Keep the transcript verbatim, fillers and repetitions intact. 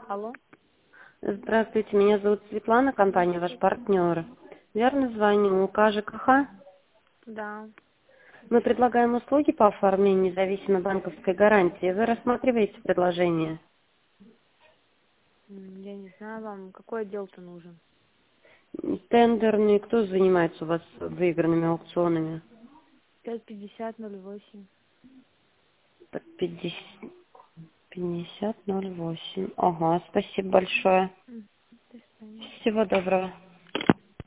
Алло. Здравствуйте, меня зовут Светлана, компания «Ваш партнер». Верно звоню, УК ЖКХ. Да. Мы предлагаем услуги по оформлению независимой банковской гарантии. Вы рассматриваете предложение? М, Я не знаю, вам какой отдел-то нужен? Тендерный, кто занимается у вас выигранными аукционами? пять пятьдесят ноль восемь. Так, пятьдесят, пятьдесят ноль восемь. Ага, спасибо большое. М, До свидания. Всего доброго.